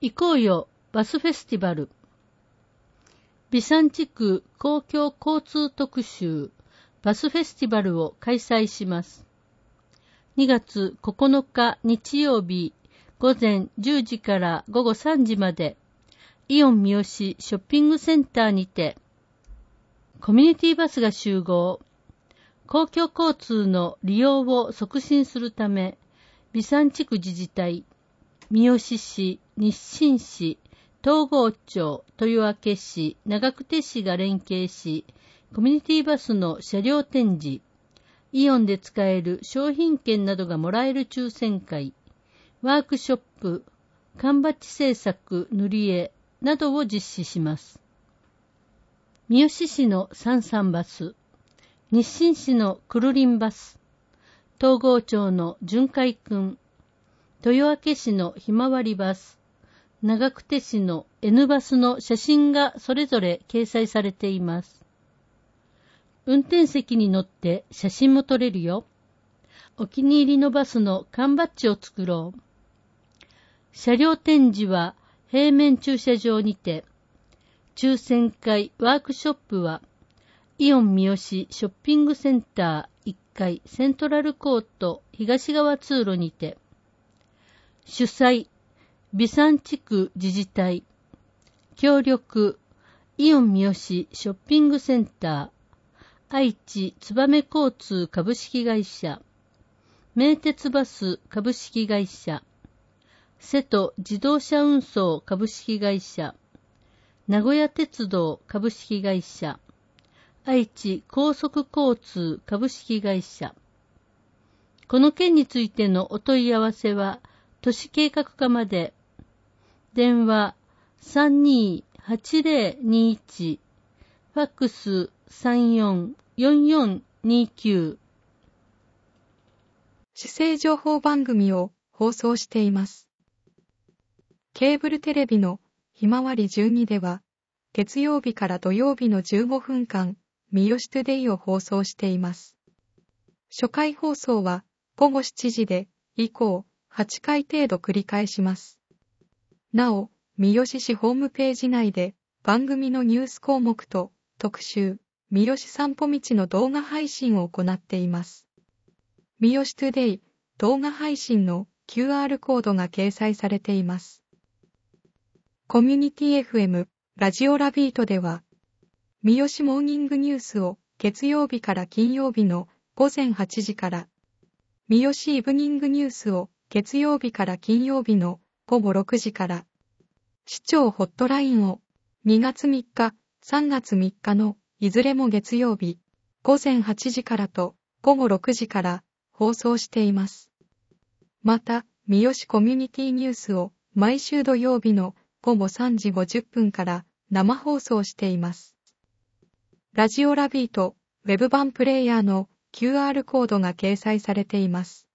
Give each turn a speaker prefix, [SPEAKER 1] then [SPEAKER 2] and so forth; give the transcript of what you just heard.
[SPEAKER 1] 行こうよバスフェスティバル。美山地区公共交通特集バスフェスティバルを開催します。2月9日日曜日午前10時から午後3時までイオン三好ショッピングセンターにてコミュニティバスが集合。公共交通の利用を促進するため美山地区自治体、三好市、日清市、東郷町、豊明市、長久手市が連携し、コミュニティバスの車両展示、イオンで使える商品券などがもらえる抽選会、ワークショップ、缶バッジ制作、塗り絵などを実施します。三好市のサンサンバス、日清市のくるりんバス、東郷町の巡回くん、豊明市のひまわりバス、長久手市の N バスの写真がそれぞれ掲載されています。運転席に乗って写真も撮れるよ。お気に入りのバスの缶バッジを作ろう。車両展示は平面駐車場にて、抽選会ワークショップはイオン三好ショッピングセンター1階セントラルコート東側通路にて、主催美山地区自治体、協力イオン三好ショッピングセンター、愛知燕交通株式会社、名鉄バス株式会社、瀬戸自動車運送株式会社、名古屋鉄道株式会社、愛知高速交通株式会社。この件についてのお問い合わせは、都市計画課まで。電話328021、ファックス344429。
[SPEAKER 2] 市政情報番組を放送しています。ケーブルテレビのひまわり12では、月曜日から土曜日の15分間、三好トゥデイを放送しています。初回放送は午後7時で、以降、8回程度繰り返します。なお、三好市ホームページ内で番組のニュース項目と特集、三好散歩道の動画配信を行っています。三好トゥデイ動画配信の QR コードが掲載されています。コミュニティ FM ラジオラビートでは、三好モーニングニュースを月曜日から金曜日の午前8時から、三好イブニングニュースを月曜日から金曜日の午後6時から、市長ホットラインを2月3日、3月3日のいずれも月曜日、午前8時からと午後6時から放送しています。また、三好コミュニティニュースを毎週土曜日の午後3時50分から生放送しています。ラジオラビート、ウェブ版プレイヤーの QR コードが掲載されています。